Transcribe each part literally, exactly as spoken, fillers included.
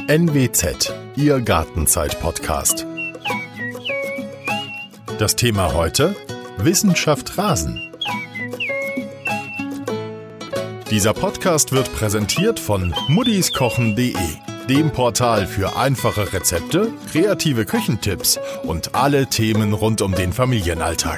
N W Z, Ihr Gartenzeit-Podcast. Das Thema heute: Wissenschaft Rasen. Dieser Podcast wird präsentiert von muddiskochen punkt de, dem Portal für einfache Rezepte, kreative Küchentipps und alle Themen rund um den Familienalltag.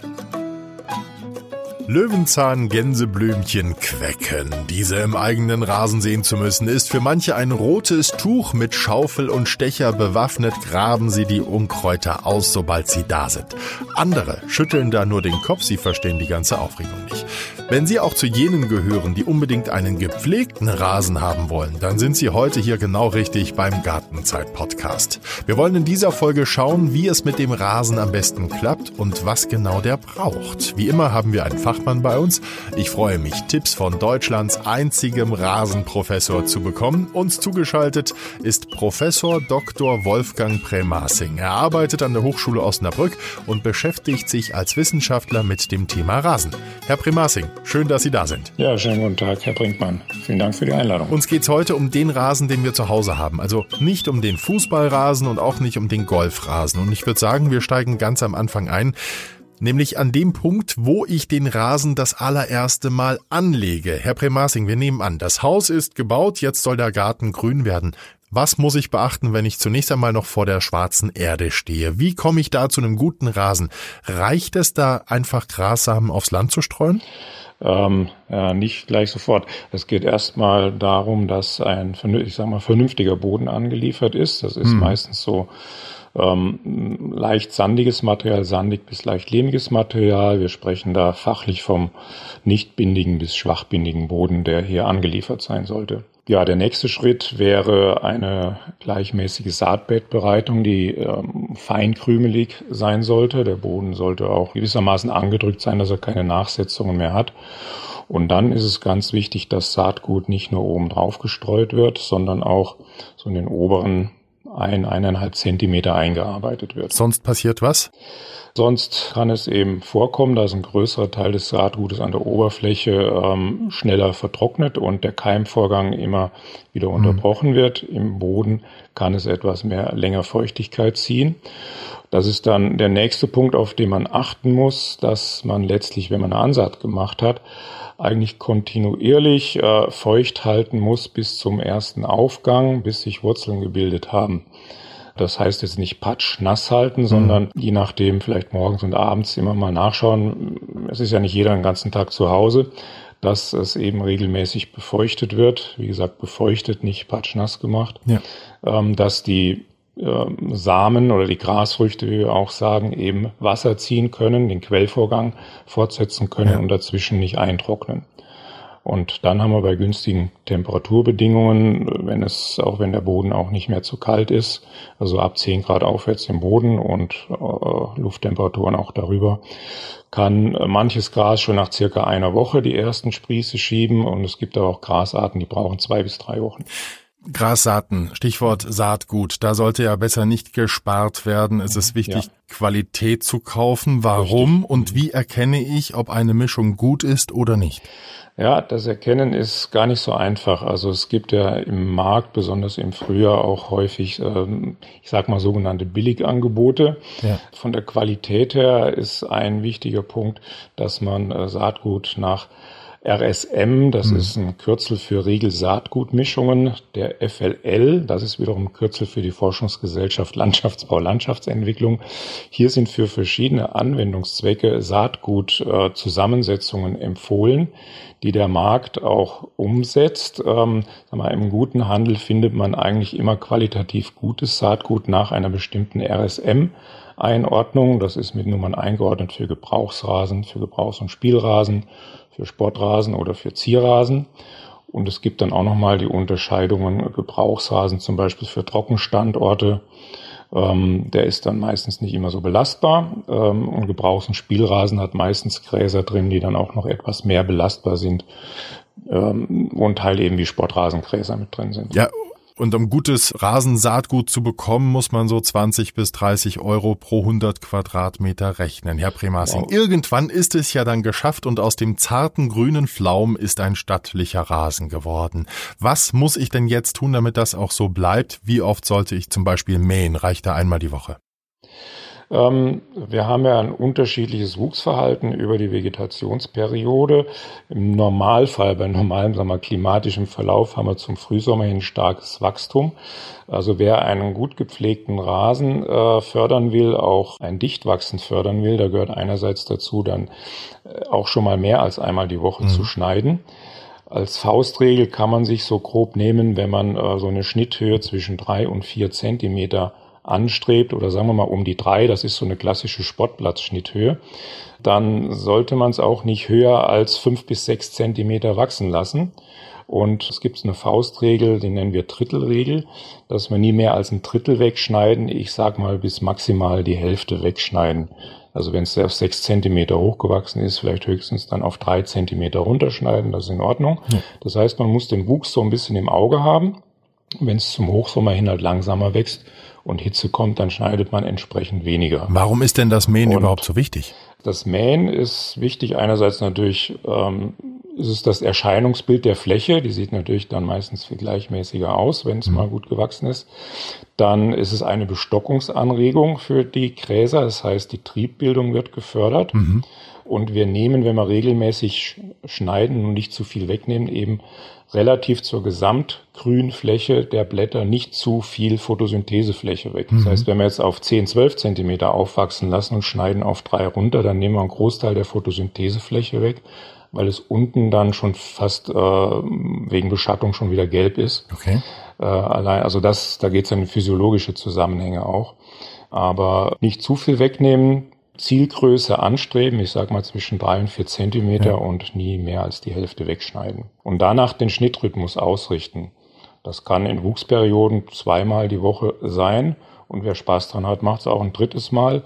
Löwenzahn, Gänseblümchen, Quecken. Diese im eigenen Rasen sehen zu müssen, ist für manche ein rotes Tuch. Mit Schaufel und Stecher bewaffnet graben sie die Unkräuter aus, sobald sie da sind. Andere schütteln da nur den Kopf, sie verstehen die ganze Aufregung nicht. Wenn Sie auch zu jenen gehören, die unbedingt einen gepflegten Rasen haben wollen, dann sind Sie heute hier genau richtig beim Gartenzeit-Podcast. Wir wollen in dieser Folge schauen, wie es mit dem Rasen am besten klappt und was genau der braucht. Wie immer haben wir einen Fachmann bei uns. Ich freue mich, Tipps von Deutschlands einzigem Rasenprofessor zu bekommen. Uns zugeschaltet ist Professor Doktor Wolfgang Premassing. Er arbeitet an der Hochschule Osnabrück und beschäftigt sich als Wissenschaftler mit dem Thema Rasen. Herr Premassing, schön, dass Sie da sind. Ja, schönen guten Tag, Herr Brinkmann. Vielen Dank für die Einladung. Uns geht es heute um den Rasen, den wir zu Hause haben. Also nicht um den Fußballrasen und auch nicht um den Golfrasen. Und ich würde sagen, wir steigen ganz am Anfang ein. Nämlich an dem Punkt, wo ich den Rasen das allererste Mal anlege. Herr Premassing, wir nehmen an, das Haus ist gebaut, jetzt soll der Garten grün werden. Was muss ich beachten, wenn ich zunächst einmal noch vor der schwarzen Erde stehe? Wie komme ich da zu einem guten Rasen? Reicht es da einfach, Grassamen aufs Land zu streuen? Ähm, ja, nicht gleich sofort. Es geht erstmal darum, dass ein, ich sag mal, vernünftiger Boden angeliefert ist. Das ist hm. meistens so ähm, leicht sandiges Material, sandig bis leicht lehmiges Material. Wir sprechen da fachlich vom nicht bindigen bis schwachbindigen Boden, der hier angeliefert sein sollte. Ja, der nächste Schritt wäre eine gleichmäßige Saatbettbereitung, die ähm, feinkrümelig sein sollte. Der Boden sollte auch gewissermaßen angedrückt sein, dass er keine Nachsetzungen mehr hat. Und dann ist es ganz wichtig, dass Saatgut nicht nur oben drauf gestreut wird, sondern auch so in den oberen ein, eineinhalb Zentimeter eingearbeitet wird. Sonst passiert was? Sonst kann es eben vorkommen, dass ein größerer Teil des Saatgutes an der Oberfläche ähm, schneller vertrocknet und der Keimvorgang immer wieder mhm. unterbrochen wird. Im Boden kann es etwas mehr länger Feuchtigkeit ziehen. Das ist dann der nächste Punkt, auf den man achten muss, dass man letztlich, wenn man eine Ansaat gemacht hat, eigentlich kontinuierlich äh, feucht halten muss bis zum ersten Aufgang, bis sich Wurzeln gebildet haben. Das heißt jetzt nicht patschnass halten, sondern mhm. je nachdem vielleicht morgens und abends immer mal nachschauen. Es ist ja nicht jeder den ganzen Tag zu Hause, dass es eben regelmäßig befeuchtet wird. Wie gesagt, befeuchtet, nicht patschnass gemacht. Ja. Ähm, dass die äh, Samen oder die Grasfrüchte, wie wir auch sagen, eben Wasser ziehen können, den Quellvorgang fortsetzen können ja. und dazwischen nicht eintrocknen. Und dann haben wir bei günstigen Temperaturbedingungen, wenn es, auch wenn der Boden auch nicht mehr zu kalt ist, also ab zehn Grad aufwärts im Boden und äh, Lufttemperaturen auch darüber, kann manches Gras schon nach circa einer Woche die ersten Sprieße schieben. Und es gibt aber auch Grasarten, die brauchen zwei bis drei Wochen. Grassaaten, Stichwort Saatgut. Da sollte ja besser nicht gespart werden. Es ist wichtig, ja. Qualität zu kaufen. Warum Richtig. Und wie erkenne ich, ob eine Mischung gut ist oder nicht? Ja, das Erkennen ist gar nicht so einfach. Also es gibt ja im Markt, besonders im Frühjahr, auch häufig, ähm, ich sag mal, sogenannte Billigangebote. Ja. Von der Qualität her ist ein wichtiger Punkt, dass man äh, Saatgut nach R S M, das mhm. ist ein Kürzel für Regelsaatgutmischungen, der F L L, das ist wiederum ein Kürzel für die Forschungsgesellschaft Landschaftsbau, Landschaftsentwicklung. Hier sind für verschiedene Anwendungszwecke Saatgutzusammensetzungen äh, empfohlen, die der Markt auch umsetzt. Ähm, sag mal, im guten Handel findet man eigentlich immer qualitativ gutes Saatgut nach einer bestimmten R S M-Einordnung. Das ist mit Nummern eingeordnet für Gebrauchsrasen, für Gebrauchs- und Spielrasen, für Sportrasen oder für Zierrasen. Und es gibt dann auch nochmal die Unterscheidungen Gebrauchsrasen, zum Beispiel für Trockenstandorte. Ähm, der ist dann meistens nicht immer so belastbar. Ähm, und Gebrauchs- und Spielrasen hat meistens Gräser drin, die dann auch noch etwas mehr belastbar sind. Ähm, und Teile eben wie Sportrasengräser mit drin sind. Ja. Und um gutes Rasensaatgut zu bekommen, muss man so zwanzig bis dreißig Euro pro hundert Quadratmeter rechnen. Herr Premassing, wow. Irgendwann ist es ja dann geschafft und aus dem zarten grünen Pflaum ist ein stattlicher Rasen geworden. Was muss ich denn jetzt tun, damit das auch so bleibt? Wie oft sollte ich zum Beispiel mähen? Reicht da einmal die Woche? Ähm, wir haben ja ein unterschiedliches Wuchsverhalten über die Vegetationsperiode. Im Normalfall, bei normalem, sagen wir, klimatischem Verlauf, haben wir zum Frühsommer hin starkes Wachstum. Also wer einen gut gepflegten Rasen äh, fördern will, auch ein Dichtwachsen fördern will, da gehört einerseits dazu, dann äh, auch schon mal mehr als einmal die Woche mhm. zu schneiden. Als Faustregel kann man sich so grob nehmen, wenn man äh, so eine Schnitthöhe zwischen drei und vier Zentimeter anstrebt, oder sagen wir mal um die drei, das ist so eine klassische Sportplatz-Schnitthöhe, dann sollte man es auch nicht höher als fünf bis sechs Zentimeter wachsen lassen. Und es gibt eine Faustregel, die nennen wir Drittelregel, dass wir nie mehr als ein Drittel wegschneiden. Ich sag mal bis maximal die Hälfte wegschneiden. Also wenn es auf sechs Zentimeter hochgewachsen ist, vielleicht höchstens dann auf drei Zentimeter runterschneiden, das ist in Ordnung. Ja. Das heißt, man muss den Wuchs so ein bisschen im Auge haben. Wenn es zum Hochsommer hin halt langsamer wächst und Hitze kommt, dann schneidet man entsprechend weniger. Warum ist denn das Mähen und überhaupt so wichtig? Das Mähen ist wichtig. Einerseits natürlich ähm, ist es das Erscheinungsbild der Fläche. Die sieht natürlich dann meistens viel gleichmäßiger aus, wenn es mhm. mal gut gewachsen ist. Dann ist es eine Bestockungsanregung für die Gräser. Das heißt, die Triebbildung wird gefördert. Mhm. Und wir nehmen, wenn wir regelmäßig schneiden und nicht zu viel wegnehmen, eben relativ zur Gesamtgrünfläche der Blätter nicht zu viel Photosynthesefläche weg. Das mhm. heißt, wenn wir jetzt auf zehn, zwölf Zentimeter aufwachsen lassen und schneiden auf drei runter, dann nehmen wir einen Großteil der Photosynthesefläche weg, weil es unten dann schon fast äh, wegen Beschattung schon wieder gelb ist. Okay. Äh, allein, also das, da geht es in physiologische Zusammenhänge auch. Aber nicht zu viel wegnehmen, Zielgröße anstreben, ich sag mal zwischen drei und vier Zentimeter ja. und nie mehr als die Hälfte wegschneiden. Und danach den Schnittrhythmus ausrichten. Das kann in Wuchsperioden zweimal die Woche sein. Und wer Spaß dran hat, macht es auch ein drittes Mal.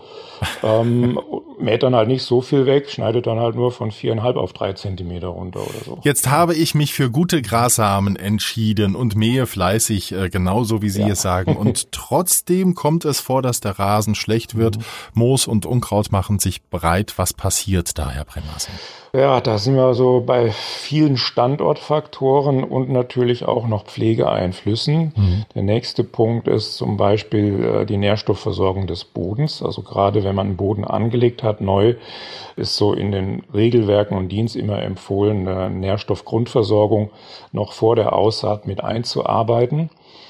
ähm, mäht dann halt nicht so viel weg, schneidet dann halt nur von viereinhalb auf drei Zentimeter runter oder so. Jetzt habe ich mich für gute Grassamen entschieden und mähe fleißig, äh, genauso wie Sie ja. es sagen. Und trotzdem kommt es vor, dass der Rasen schlecht wird. Mhm. Moos und Unkraut machen sich breit. Was passiert da, Herr Premassing? Ja, da sind wir so bei vielen Standortfaktoren und natürlich auch noch Pflegeeinflüssen. Mhm. Der nächste Punkt ist zum Beispiel äh, die Nährstoffversorgung des Bodens. Also gerade wenn man einen Boden angelegt hat, neu, ist so in den Regelwerken und D I Ns immer empfohlen, eine Nährstoffgrundversorgung noch vor der Aussaat mit einzuarbeiten.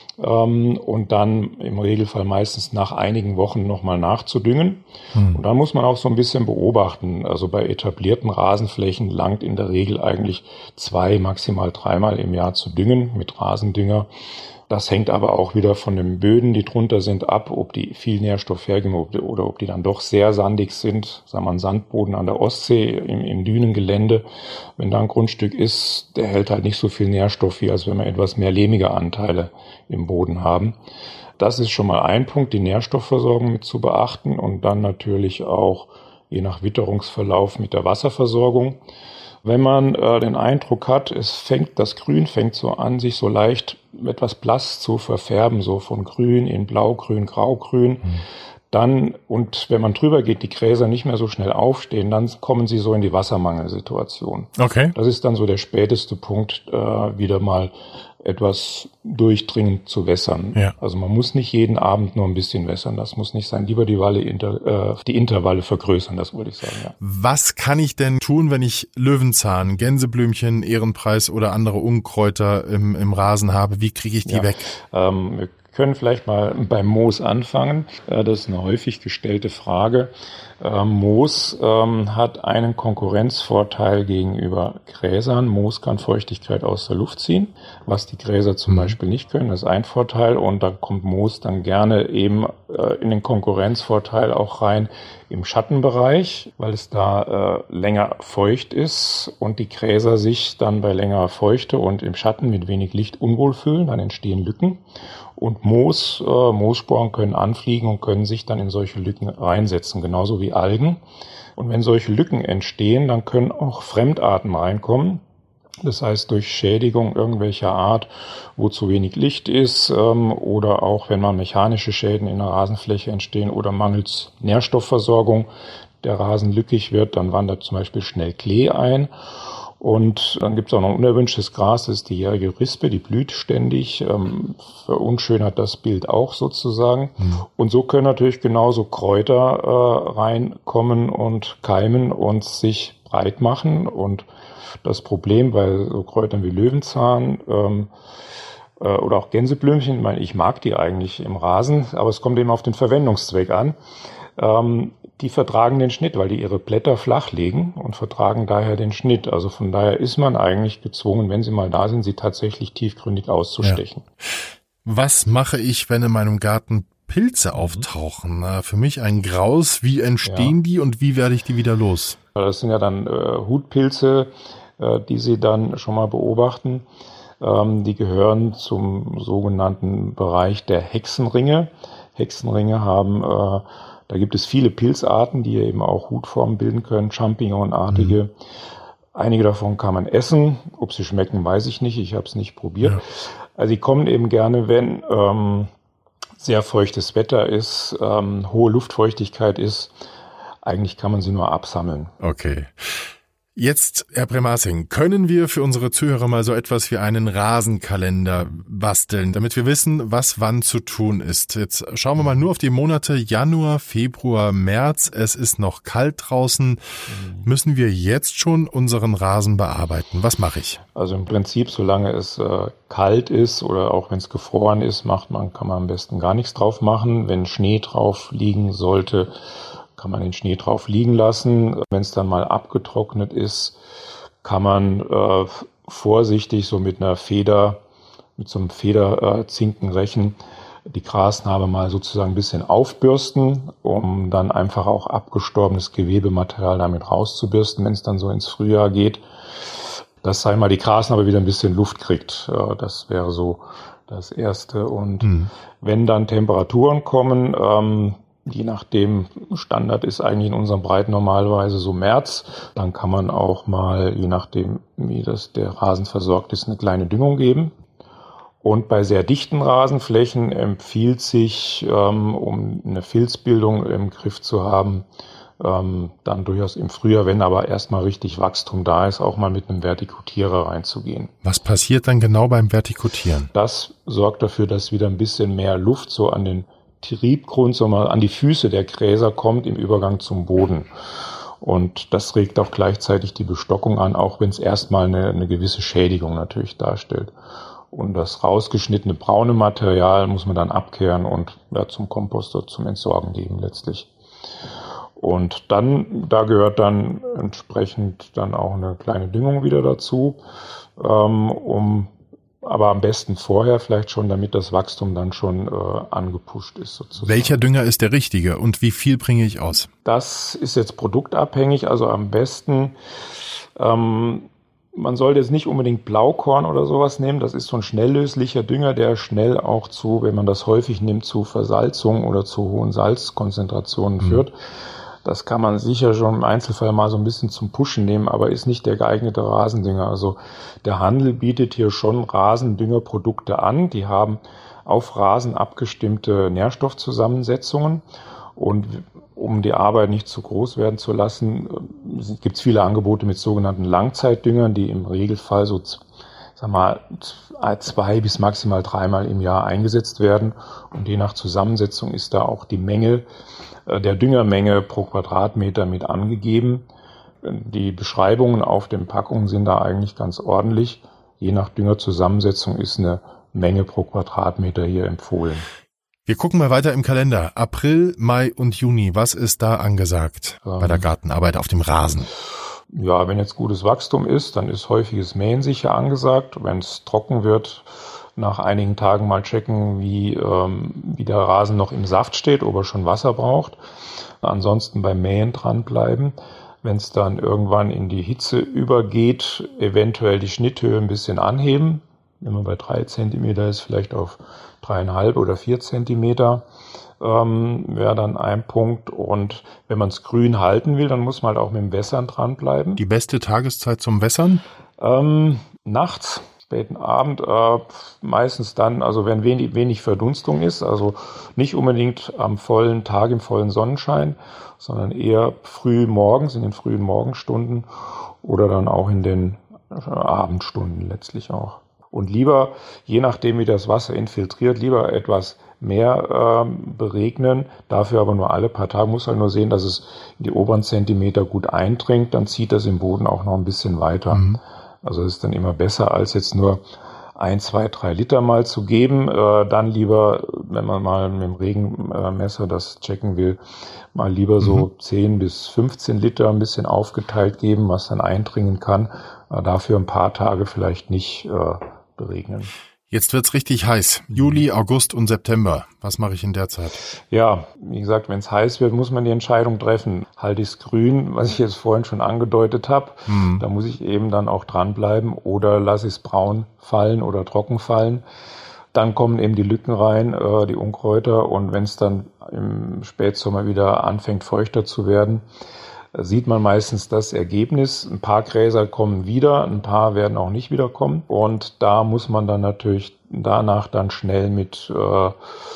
Und dann im Regelfall meistens nach einigen Wochen nochmal nachzudüngen. Hm. Und dann muss man auch so ein bisschen beobachten. Also bei etablierten Rasenflächen langt in der Regel eigentlich zwei, maximal dreimal im Jahr zu düngen mit Rasendünger. Das hängt aber auch wieder von den Böden, die drunter sind, ab, ob die viel Nährstoff hergeben oder ob die dann doch sehr sandig sind. Sagen wir ein Sandboden an der Ostsee im, im Dünengelände. Wenn da ein Grundstück ist, der hält halt nicht so viel Nährstoff wie, als wenn wir etwas mehr lehmige Anteile im Boden haben. Das ist schon mal ein Punkt, die Nährstoffversorgung mit zu beachten und dann natürlich auch je nach Witterungsverlauf mit der Wasserversorgung. Wenn man äh, den Eindruck hat, es fängt, das Grün fängt so an, sich so leicht etwas blass zu verfärben, so von Grün in Blaugrün, Graugrün, mhm. dann, und wenn man drüber geht, die Gräser nicht mehr so schnell aufstehen, dann kommen sie so in die Wassermangelsituation. Okay. Das ist dann so der späteste Punkt, äh, wieder mal etwas durchdringend zu wässern. Ja. Also man muss nicht jeden Abend nur ein bisschen wässern, das muss nicht sein. Lieber die, Walle inter, äh, die Intervalle vergrößern, das wollte ich sagen. Ja. Was kann ich denn tun, wenn ich Löwenzahn, Gänseblümchen, Ehrenpreis oder andere Unkräuter im, im Rasen habe? Wie kriege ich die ja. weg? Ähm, wir können vielleicht mal beim Moos anfangen. Das ist eine häufig gestellte Frage. Moos ähm, hat einen Konkurrenzvorteil gegenüber Gräsern. Moos kann Feuchtigkeit aus der Luft ziehen, was die Gräser zum mhm. Beispiel nicht können. Das ist ein Vorteil und da kommt Moos dann gerne eben äh, in den Konkurrenzvorteil auch rein im Schattenbereich, weil es da äh, länger feucht ist und die Gräser sich dann bei längerer Feuchte und im Schatten mit wenig Licht unwohl fühlen. Dann entstehen Lücken. Und Moos, äh, Moossporen können anfliegen und können sich dann in solche Lücken reinsetzen, genauso wie Algen. Und wenn solche Lücken entstehen, dann können auch Fremdarten reinkommen. Das heißt, durch Schädigung irgendwelcher Art, wo zu wenig Licht ist, ähm, oder auch wenn mal mechanische Schäden in der Rasenfläche entstehen oder mangels Nährstoffversorgung der Rasen lückig wird, dann wandert zum Beispiel schnell Klee ein. Und dann gibt es auch noch ein unerwünschtes Gras, das ist die jährige Rispe, die blüht ständig, ähm, verunschönert das Bild auch sozusagen. Mhm. Und so können natürlich genauso Kräuter äh, reinkommen und keimen und sich breit machen. Und das Problem bei so Kräutern wie Löwenzahn ähm, äh, oder auch Gänseblümchen, ich meine, ich mag die eigentlich im Rasen, aber es kommt eben auf den Verwendungszweck an. Ähm, die vertragen den Schnitt, weil die ihre Blätter flach legen und vertragen daher den Schnitt. Also von daher ist man eigentlich gezwungen, wenn sie mal da sind, sie tatsächlich tiefgründig auszustechen. Ja. Was mache ich, wenn in meinem Garten Pilze auftauchen? Na, für mich ein Graus. Wie entstehen ja. die und wie werde ich die wieder los? Das sind ja dann äh, Hutpilze, äh, die Sie dann schon mal beobachten. Ähm, die gehören zum sogenannten Bereich der Hexenringe. Hexenringe haben äh, Da gibt es viele Pilzarten, die eben auch Hutformen bilden können, Champignonartige. Mhm. Einige davon kann man essen. Ob sie schmecken, weiß ich nicht. Ich habe es nicht probiert. Ja. Also die kommen eben gerne, wenn ähm, sehr feuchtes Wetter ist, ähm, hohe Luftfeuchtigkeit ist. Eigentlich kann man sie nur absammeln. Okay. Jetzt, Herr Premassing, können wir für unsere Zuhörer mal so etwas wie einen Rasenkalender basteln, damit wir wissen, was wann zu tun ist. Jetzt schauen wir mal nur auf die Monate Januar, Februar, März. Es ist noch kalt draußen. Müssen wir jetzt schon unseren Rasen bearbeiten? Was mache ich? Also im Prinzip, solange es äh, kalt ist oder auch wenn es gefroren ist, macht man, kann man am besten gar nichts drauf machen. Wenn Schnee drauf liegen sollte, kann man den Schnee drauf liegen lassen. Wenn es dann mal abgetrocknet ist, kann man äh, vorsichtig so mit einer Feder, mit so einem Federzinkenrechen die Grasnarbe mal sozusagen ein bisschen aufbürsten, um dann einfach auch abgestorbenes Gewebematerial damit rauszubürsten, wenn es dann so ins Frühjahr geht. Dass, sei mal, die Grasnarbe wieder ein bisschen Luft kriegt. Äh, das wäre so das Erste. Und mhm. wenn dann Temperaturen kommen, ähm, je nachdem, Standard ist eigentlich in unserem Breiten normalerweise so März. Dann kann man auch mal, je nachdem, wie das der Rasen versorgt ist, eine kleine Düngung geben. Und bei sehr dichten Rasenflächen empfiehlt sich, ähm, um eine Filzbildung im Griff zu haben, ähm, dann durchaus im Frühjahr, wenn aber erstmal richtig Wachstum da ist, auch mal mit einem Vertikutierer reinzugehen. Was passiert dann genau beim Vertikutieren? Das sorgt dafür, dass wieder ein bisschen mehr Luft so an den Triebgrund, sondern an die Füße der Gräser kommt im Übergang zum Boden. Und das regt auch gleichzeitig die Bestockung an, auch wenn es erstmal eine, eine gewisse Schädigung natürlich darstellt. Und das rausgeschnittene braune Material muss man dann abkehren und ja, zum Komposter, zum Entsorgen geben letztlich. Und dann, da gehört dann entsprechend dann auch eine kleine Düngung wieder dazu, ähm, um aber am besten vorher vielleicht schon, damit das Wachstum dann schon äh, angepusht ist sozusagen. Welcher Dünger ist der richtige und wie viel bringe ich aus? Das ist jetzt produktabhängig, also am besten, ähm, man sollte jetzt nicht unbedingt Blaukorn oder sowas nehmen, das ist so ein schnelllöslicher Dünger, der schnell auch zu, wenn man das häufig nimmt, zu Versalzung oder zu hohen Salzkonzentrationen mhm. führt. Das kann man sicher schon im Einzelfall mal so ein bisschen zum Pushen nehmen, aber ist nicht der geeignete Rasendünger. Also der Handel bietet hier schon Rasendüngerprodukte an. Die haben auf Rasen abgestimmte Nährstoffzusammensetzungen. Und um die Arbeit nicht zu groß werden zu lassen, gibt es viele Angebote mit sogenannten Langzeitdüngern, die im Regelfall so, sag mal, zwei bis maximal dreimal im Jahr eingesetzt werden. Und je nach Zusammensetzung ist da auch die Menge der Düngermenge pro Quadratmeter mit angegeben. Die Beschreibungen auf den Packungen sind da eigentlich ganz ordentlich. Je nach Düngerzusammensetzung ist eine Menge pro Quadratmeter hier empfohlen. Wir gucken mal weiter im Kalender. April, Mai und Juni. Was ist da angesagt ähm, bei der Gartenarbeit auf dem Rasen? Ja, wenn jetzt gutes Wachstum ist, dann ist häufiges Mähen sicher angesagt. Wenn es trocken wird, nach einigen Tagen mal checken, wie, ähm, wie der Rasen noch im Saft steht, ob er schon Wasser braucht. Ansonsten beim Mähen dranbleiben. Wenn es dann irgendwann in die Hitze übergeht, eventuell die Schnitthöhe ein bisschen anheben. Wenn man bei drei Zentimeter ist, vielleicht auf dreieinhalb oder vier Zentimeter ähm, wäre dann ein Punkt. Und wenn man es grün halten will, dann muss man halt auch mit dem Wässern dranbleiben. Die beste Tageszeit zum Wässern? Ähm, nachts, späten Abend, äh, meistens dann, also wenn wenig, wenig Verdunstung ist, also nicht unbedingt am vollen Tag, im vollen Sonnenschein, sondern eher früh morgens, in den frühen Morgenstunden oder dann auch in den äh, Abendstunden letztlich auch. Und lieber, je nachdem wie das Wasser infiltriert, lieber etwas mehr äh, beregnen, dafür aber nur alle paar Tage. Muss halt nur sehen, dass es in die oberen Zentimeter gut eindringt, dann zieht das im Boden auch noch ein bisschen weiter. Mhm. Also es ist dann immer besser, als jetzt nur ein, zwei, drei Liter mal zu geben. Äh, dann lieber, wenn man mal mit dem Regenmesser das checken will, mal lieber so mhm. zehn bis fünfzehn Liter ein bisschen aufgeteilt geben, was dann eindringen kann. Äh, dafür ein paar Tage vielleicht nicht äh, beregnen. Jetzt wird's richtig heiß. Juli, August und September. Was mache ich in der Zeit? Ja, wie gesagt, wenn es heiß wird, muss man die Entscheidung treffen. Halte ich es grün, was ich jetzt vorhin schon angedeutet habe. Hm. Da muss ich eben dann auch dranbleiben. Oder lasse ich es braun fallen oder trocken fallen. Dann kommen eben die Lücken rein, äh, die Unkräuter. Und wenn es dann im Spätsommer wieder anfängt, feuchter zu werden, sieht man meistens das Ergebnis. Ein paar Gräser kommen wieder, ein paar werden auch nicht wiederkommen. Und da muss man dann natürlich danach dann schnell mit äh,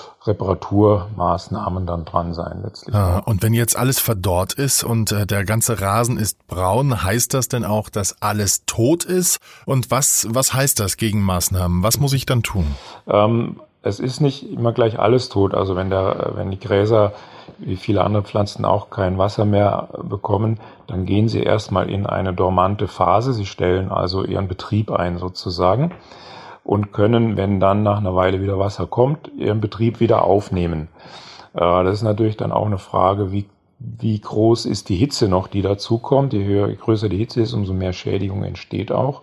Reparaturmaßnahmen dann dran sein letztlich. Ah, und wenn jetzt alles verdorrt ist und äh, der ganze Rasen ist braun, heißt das denn auch, dass alles tot ist? Und was was heißt das Gegenmaßnahmen? Was muss ich dann tun? Ähm, es ist nicht immer gleich alles tot. Also wenn der wenn die Gräser wie viele andere Pflanzen auch kein Wasser mehr bekommen, dann gehen sie erstmal in eine dormante Phase. Sie stellen also ihren Betrieb ein sozusagen und können, wenn dann nach einer Weile wieder Wasser kommt, ihren Betrieb wieder aufnehmen. Das ist natürlich dann auch eine Frage, wie, wie groß ist die Hitze noch, die dazukommt. Je höher, je größer die Hitze ist, umso mehr Schädigung entsteht auch.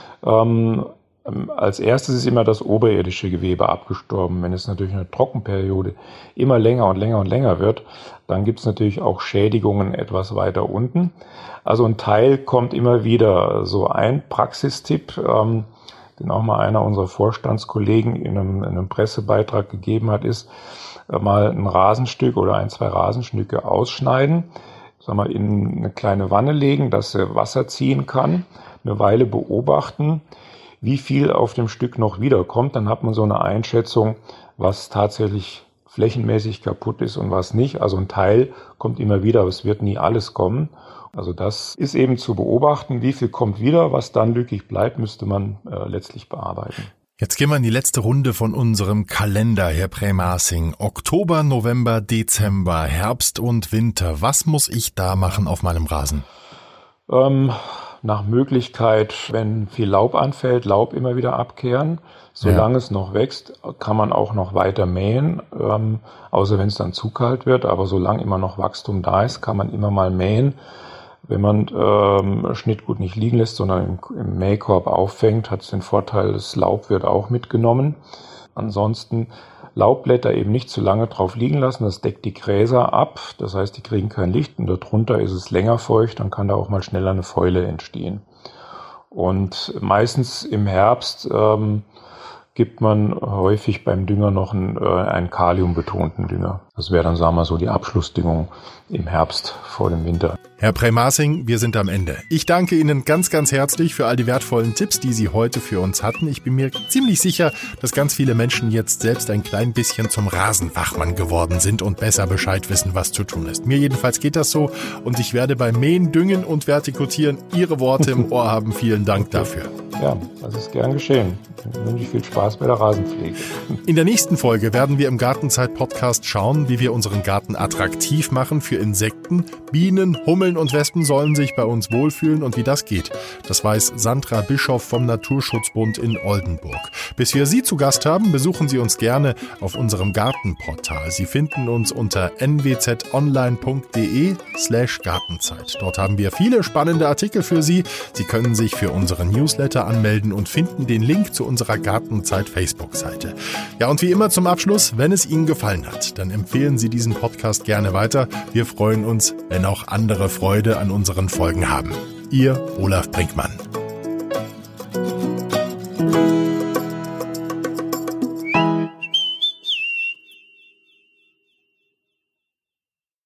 Ähm, Als erstes ist immer das oberirdische Gewebe abgestorben. Wenn es natürlich eine Trockenperiode immer länger und länger und länger wird, dann gibt es natürlich auch Schädigungen etwas weiter unten. Also ein Teil kommt immer wieder. So ein Praxistipp, ähm, den auch mal einer unserer Vorstandskollegen in einem, in einem Pressebeitrag gegeben hat, ist äh, mal ein Rasenstück oder ein, zwei Rasenstücke ausschneiden, sagen wir, in eine kleine Wanne legen, dass er Wasser ziehen kann, eine Weile beobachten, wie viel auf dem Stück noch wiederkommt. Dann hat man so eine Einschätzung, was tatsächlich flächenmäßig kaputt ist und was nicht. Also ein Teil kommt immer wieder, aber es wird nie alles kommen. Also das ist eben zu beobachten, wie viel kommt wieder, was dann lückig bleibt, müsste man äh, letztlich bearbeiten. Jetzt gehen wir in die letzte Runde von unserem Kalender, Herr Prämassing. Oktober, November, Dezember, Herbst und Winter. Was muss ich da machen auf meinem Rasen? Ähm, nach Möglichkeit, wenn viel Laub anfällt, Laub immer wieder abkehren. Solange ja. es noch wächst, kann man auch noch weiter mähen, ähm, außer wenn es dann zu kalt wird. Aber solange immer noch Wachstum da ist, kann man immer mal mähen. Wenn man ähm, Schnittgut nicht liegen lässt, sondern im, im Mähkorb auffängt, hat es den Vorteil, das Laub wird auch mitgenommen. Ansonsten Laubblätter eben nicht zu lange drauf liegen lassen, das deckt die Gräser ab, das heißt, die kriegen kein Licht und darunter ist es länger feucht, dann kann da auch mal schneller eine Fäule entstehen. Und meistens im Herbst ähm, gibt man häufig beim Dünger noch einen, äh, einen kaliumbetonten Dünger. Das wäre dann, sagen wir so, die Abschlussdüngung im Herbst vor dem Winter. Herr Prämassing, wir sind am Ende. Ich danke Ihnen ganz, ganz herzlich für all die wertvollen Tipps, die Sie heute für uns hatten. Ich bin mir ziemlich sicher, dass ganz viele Menschen jetzt selbst ein klein bisschen zum Rasenfachmann geworden sind und besser Bescheid wissen, was zu tun ist. Mir jedenfalls geht das so und ich werde beim Mähen, Düngen und Vertikutieren Ihre Worte im Ohr haben. Vielen Dank dafür. Ja, das ist gern geschehen. Ich wünsche viel Spaß bei der Rasenpflege. In der nächsten Folge werden wir im Gartenzeit-Podcast schauen, wie wir unseren Garten attraktiv machen für Insekten. Bienen, Hummeln und Wespen sollen sich bei uns wohlfühlen und wie das geht, das weiß Sandra Bischoff vom Naturschutzbund in Oldenburg. Bis wir Sie zu Gast haben, besuchen Sie uns gerne auf unserem Gartenportal. Sie finden uns unter n w z online punkt d e slash Gartenzeit. Dort haben wir viele spannende Artikel für Sie. Sie können sich für unseren Newsletter anmelden und finden den Link zu unserer Gartenzeit-Facebook-Seite. Ja, und wie immer zum Abschluss, wenn es Ihnen gefallen hat, dann empfehlen Sie diesen Podcast gerne weiter. Wir freuen uns, wenn auch andere Freude an unseren Folgen haben. Ihr Olaf Brinkmann.